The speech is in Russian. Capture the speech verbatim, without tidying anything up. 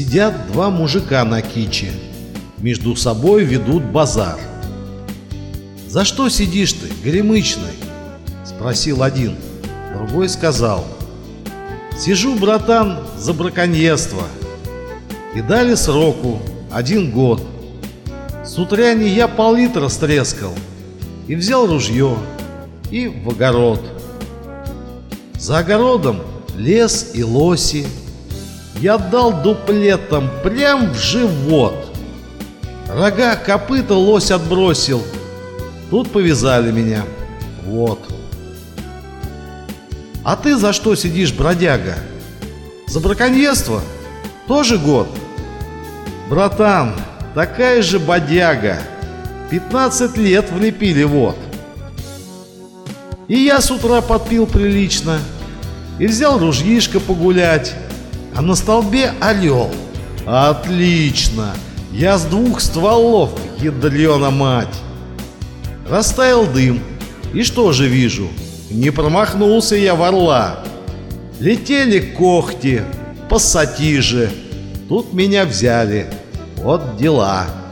Сидят два мужика на киче, между собой ведут базар. «За что сидишь ты, горемычный?» — спросил один. Другой сказал: «Сижу, братан, за браконьерство». И дали сроку один год. С утряни я пол-литра стрескал и взял ружье и в огород. За огородом лес и лоси. Я дал дуплетом прям в живот. Рога, копыта лось отбросил. Тут повязали меня. Вот. А ты за что сидишь, бродяга? За браконьерство? Тоже год? Братан, такая же бодяга. Пятнадцать лет влепили, вот. И я с утра подпил прилично и взял ружьишко погулять, а на столбе орел. Отлично! Я с двух стволов, ядрена мать! Растаял дым, и что же вижу? Не промахнулся я в орла. Летели когти, пассатижи. Тут меня взяли. Вот дела.